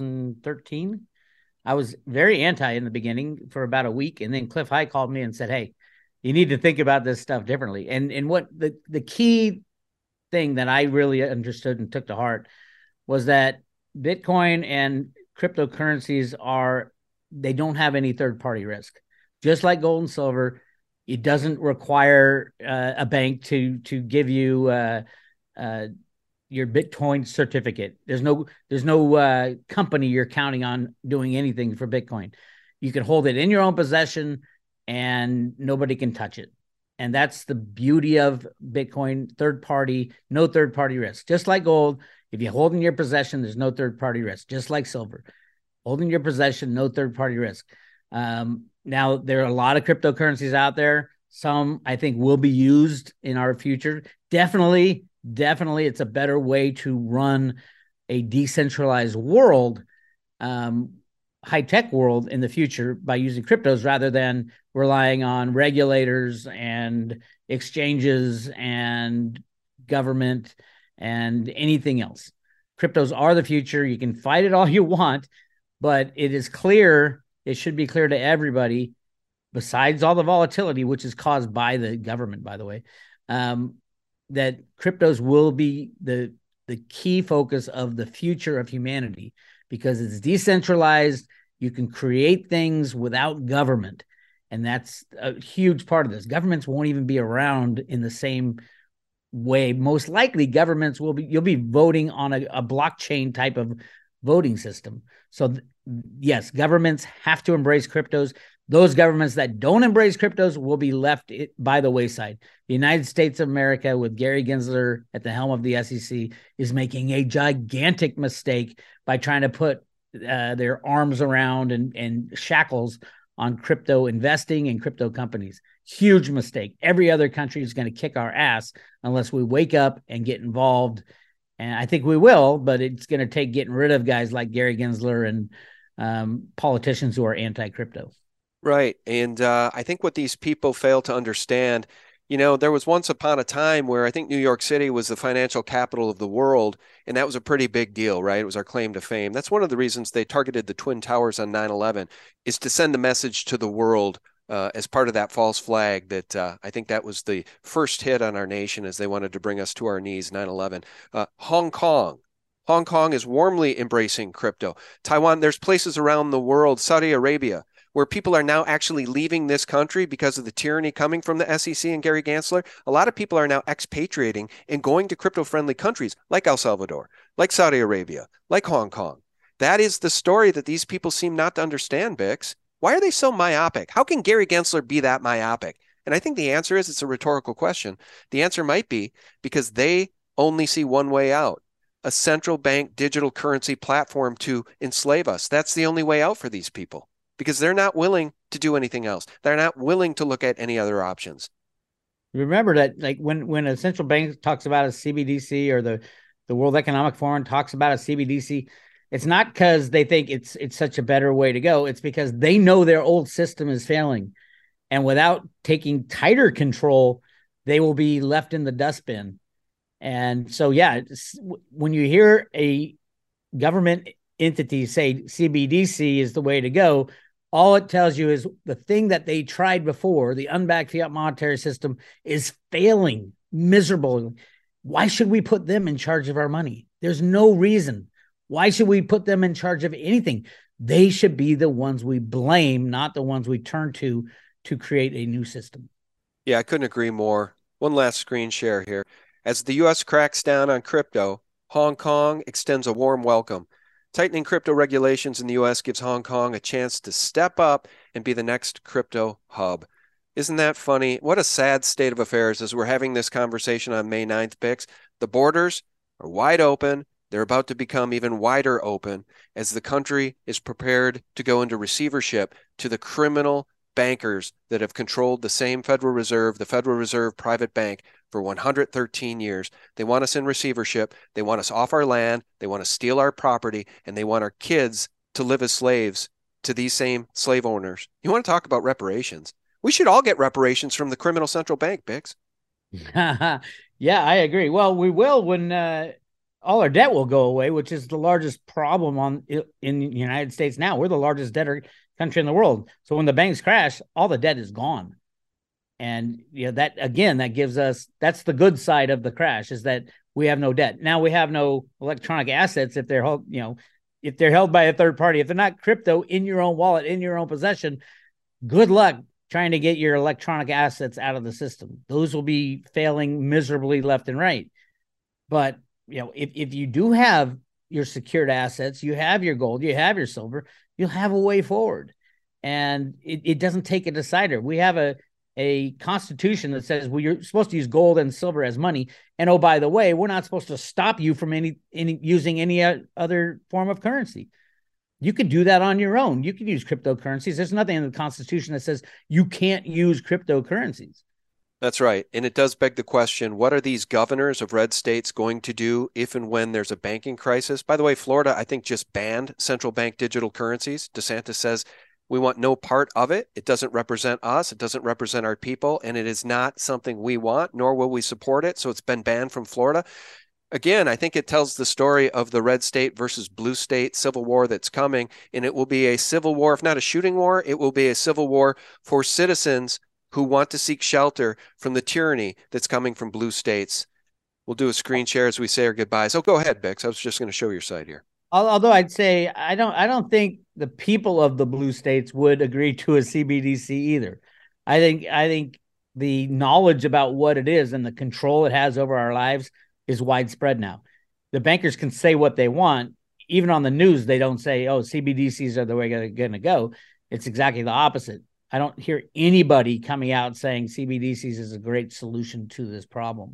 2013. I was very anti in the beginning for about a week, and then Cliff High called me and said, hey, you need to think about this stuff differently. And what the key thing that I really understood and took to heart was that Bitcoin and cryptocurrencies they don't have any third-party risk. Just like gold and silver, it doesn't require a bank to give you your Bitcoin certificate. There's no company you're counting on doing anything for Bitcoin. You can hold it in your own possession and nobody can touch it. And that's the beauty of Bitcoin, no third-party risk. Just like gold, if you hold in your possession, there's no third-party risk. Just like silver, holding your possession, no third-party risk. Now, there are a lot of cryptocurrencies out there. Some, I think, will be used in our future. Definitely, it's a better way to run a decentralized world, high-tech world in the future by using cryptos rather than relying on regulators and exchanges and government and anything else. Cryptos are the future. You can fight it all you want, but it should be clear to everybody, besides all the volatility, which is caused by the government, by the way, that cryptos will be the key focus of the future of humanity because it's decentralized. You can create things without government. And that's a huge part of this. Governments won't even be around in the same way. Most likely you'll be voting on a blockchain type of voting system. So yes, governments have to embrace cryptos. Those governments that don't embrace cryptos will be left by the wayside. The United States of America, with Gary Gensler at the helm of the SEC, is making a gigantic mistake by trying to put their arms around and shackles on crypto investing and crypto companies. Huge mistake. Every other country is going to kick our ass unless we wake up and get involved. And I think we will, but it's going to take getting rid of guys like Gary Gensler and politicians who are anti-crypto. Right. And I think what these people fail to understand, there was once upon a time where I think New York City was the financial capital of the world, and that was a pretty big deal, right? It was our claim to fame. That's one of the reasons they targeted the Twin Towers on 9/11, is to send a message to the world as part of that false flag that I think that was the first hit on our nation as they wanted to bring us to our knees, 9/11. Hong Kong. Hong Kong is warmly embracing crypto. Taiwan, there's places around the world, Saudi Arabia, where people are now actually leaving this country because of the tyranny coming from the SEC and Gary Gensler. A lot of people are now expatriating and going to crypto-friendly countries like El Salvador, like Saudi Arabia, like Hong Kong. That is the story that these people seem not to understand, Bix. Why are they so myopic? How can Gary Gensler be that myopic? And I think the answer is, it's a rhetorical question. The answer might be because they only see one way out: a central bank digital currency platform to enslave us. That's the only way out for these people, because they're not willing to do anything else. They're not willing to look at any other options. Remember that, like, when a central bank talks about a CBDC, or the World Economic Forum talks about a CBDC, it's not because they think it's such a better way to go. It's because they know their old system is failing. And without taking tighter control, they will be left in the dustbin. And so, yeah, when you hear a government entity say CBDC is the way to go, all it tells you is the thing that they tried before, the unbacked fiat monetary system, is failing miserably. Why should we put them in charge of our money? There's no reason. Why should we put them in charge of anything? They should be the ones we blame, not the ones we turn to create a new system. Yeah, I couldn't agree more. One last screen share here. As the U.S. cracks down on crypto, Hong Kong extends a warm welcome. Tightening crypto regulations in the U.S. gives Hong Kong a chance to step up and be the next crypto hub. Isn't that funny? What a sad state of affairs as we're having this conversation on May 9th, Bix. The borders are wide open. They're about to become even wider open as the country is prepared to go into receivership to the criminal bankers that have controlled the same Federal Reserve, the Federal Reserve Private Bank, for 113 years. They want us in receivership. They want us off our land. They want to steal our property, and they want our kids to live as slaves to these same slave owners. You want to talk about reparations? We should all get reparations from the criminal central bank, Bix. Yeah, I agree. Well, we will when all our debt will go away, which is the largest problem in the United States now. We're the largest debtor country in the world. So when the banks crash, all the debt is gone. And that, again, that gives us, that's the good side of the crash, is that we have no debt. Now we have no electronic assets if they're held, if they're held by a third party. If they're not crypto in your own wallet, in your own possession, good luck trying to get your electronic assets out of the system. Those will be failing miserably left and right. But if you do have your secured assets, you have your gold, you have your silver, you'll have a way forward. And it doesn't take a decider. We have a constitution that says, well, you're supposed to use gold and silver as money. And oh, by the way, we're not supposed to stop you from using any other form of currency. You could do that on your own. You could use cryptocurrencies. There's nothing in the Constitution that says you can't use cryptocurrencies. That's right. And it does beg the question, what are these governors of red states going to do if and when there's a banking crisis? By the way, Florida, I think, just banned central bank digital currencies. DeSantis says we want no part of it. It doesn't represent us. It doesn't represent our people. And it is not something we want, nor will we support it. So it's been banned from Florida. Again, I think it tells the story of the red state versus blue state civil war that's coming. And it will be a civil war, if not a shooting war, it will be a civil war for citizens who want to seek shelter from the tyranny that's coming from blue states. We'll do a screen share as we say our goodbyes. Oh, go ahead, Bix. I was just going to show your side here. Although I'd say I don't think the people of the blue states would agree to a CBDC either. I think the knowledge about what it is and the control it has over our lives is widespread now. The bankers can say what they want. Even on the news, they don't say, oh, CBDCs are the way they're going to go. It's exactly the opposite. I don't hear anybody coming out saying CBDCs is a great solution to this problem.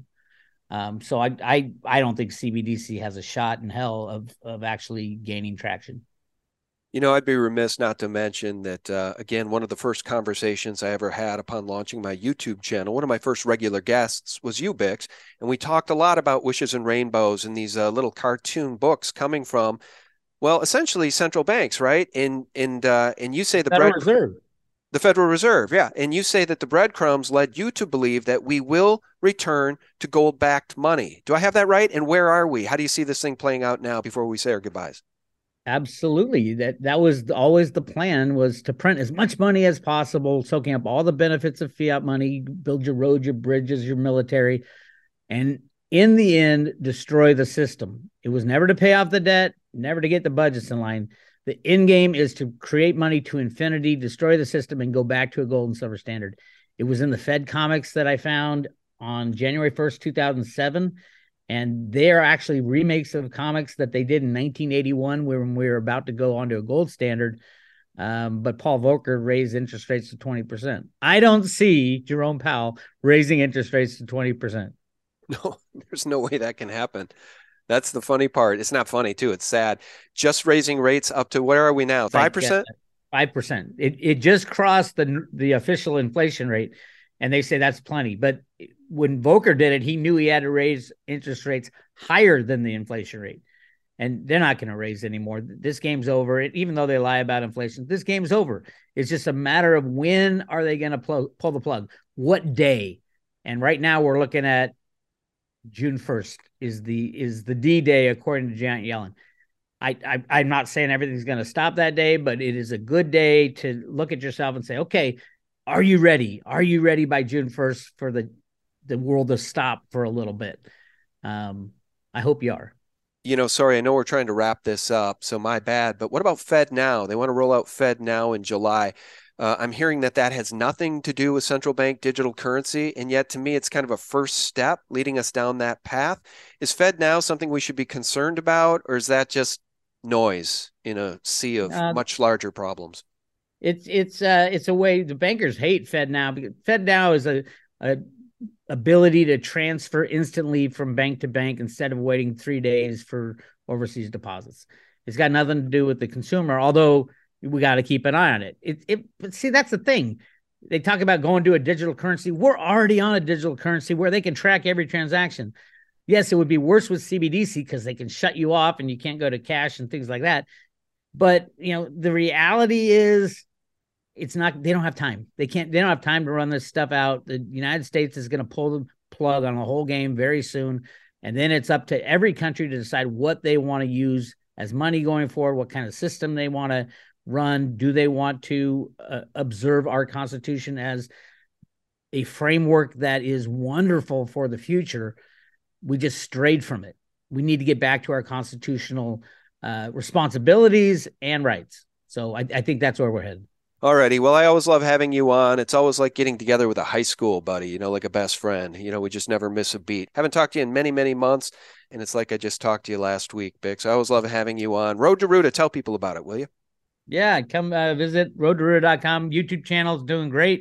So I don't think CBDC has a shot in hell of actually gaining traction. You know, I'd be remiss not to mention that, again, one of the first conversations I ever had upon launching my YouTube channel, one of my first regular guests was you, Bix, and we talked a lot about Wishes and Rainbows and these little cartoon books coming from, well, essentially central banks, right? And you say the Federal Reserve. The Federal Reserve, yeah. And you say that the breadcrumbs led you to believe that we will return to gold-backed money. Do I have that right? And where are we? How do you see this thing playing out now before we say our goodbyes? Absolutely. That was always the plan, was to print as much money as possible, soaking up all the benefits of fiat money, build your roads, your bridges, your military, and in the end, destroy the system. It was never to pay off the debt, never to get the budgets in line. The end game is to create money to infinity, destroy the system, and go back to a gold and silver standard. It was in the Fed comics that I found on January 1st, 2007. And they are actually remakes of comics that they did in 1981 when we were about to go onto a gold standard. But Paul Volcker raised interest rates to 20%. I don't see Jerome Powell raising interest rates to 20%. No, there's no way that can happen. That's the funny part. It's not funny, too. It's sad. Just raising rates up to, where are we now? 5%? 5%. It just crossed the official inflation rate. And they say that's plenty. But when Volcker did it, he knew he had to raise interest rates higher than the inflation rate. And they're not going to raise anymore. This game's over. Even though they lie about inflation, this game's over. It's just a matter of when are they going to pull the plug? What day? And right now we're looking at June 1st is the D-Day, according to Janet Yellen. I'm not saying everything's going to stop that day, but it is a good day to look at yourself and say, okay, are you ready? Are you ready by June 1st for the world to stop for a little bit? I hope you are. You know, sorry, I know we're trying to wrap this up, so my bad. But what about Fed Now? They want to roll out Fed Now in July. I'm hearing that has nothing to do with central bank digital currency, and yet to me, it's kind of a first step leading us down that path. Is Fed Now something we should be concerned about, or is that just noise in a sea of much larger problems? It's a way the bankers hate Fed Now, because Fed Now is a ability to transfer instantly from bank to bank instead of waiting 3 days for overseas deposits. It's got nothing to do with the consumer, although we got to keep an eye on it. But see, that's the thing. They talk about going to a digital currency. We're already on a digital currency where they can track every transaction. Yes, it would be worse with CBDC because they can shut you off and you can't go to cash and things like that. But, the reality is they don't have time. They don't have time to run this stuff out. The United States is going to pull the plug on the whole game very soon. And then it's up to every country to decide what they want to use as money going forward, what kind of system they want to run. Do they want to observe our Constitution as a framework that is wonderful for the future? We just strayed from it. We need to get back to our constitutional responsibilities and rights. So I think that's where we're headed. Alrighty. Well, I always love having you on. It's always like getting together with a high school buddy, like a best friend. We just never miss a beat. Haven't talked to you in many, many months, and it's like I just talked to you last week, Bix. I always love having you on. Road to Ruta, tell people about it, will you? Yeah, come visit roadtoruta.com. YouTube channel is doing great.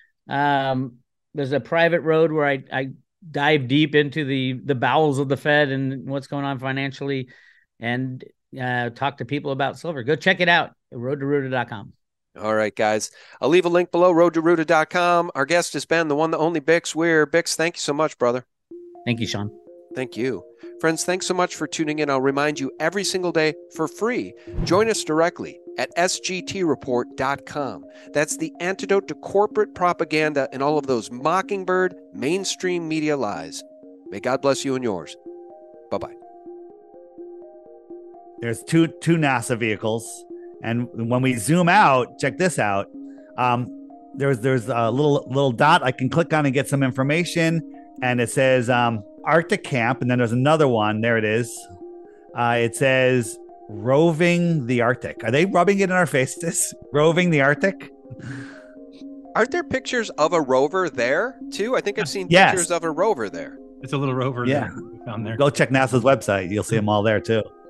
There's a private road where I dive deep into the bowels of the Fed and what's going on financially, and talk to people about silver. Go check it out at roadtoruta.com. All right, guys. I'll leave a link below, roadtoruta.com. Our guest has been the one, the only Bix Weir. Bix, thank you so much, brother. Thank you, Sean. Thank you. Friends, thanks so much for tuning in. I'll remind you every single day for free. Join us directly at sgtreport.com. That's the antidote to corporate propaganda and all of those mockingbird mainstream media lies. May God bless you and yours. Bye-bye. There's two NASA vehicles. And when we zoom out, check this out. There's a little dot I can click on and get some information. And it says Arctic Camp. And then there's another one. There it is. It says Roving the Arctic. Are they rubbing it in our faces? Roving the Arctic? Aren't there pictures of a rover there, too? I think I've seen pictures of a rover there. It's a little rover that we found there. Go check NASA's website. You'll see them all there, too.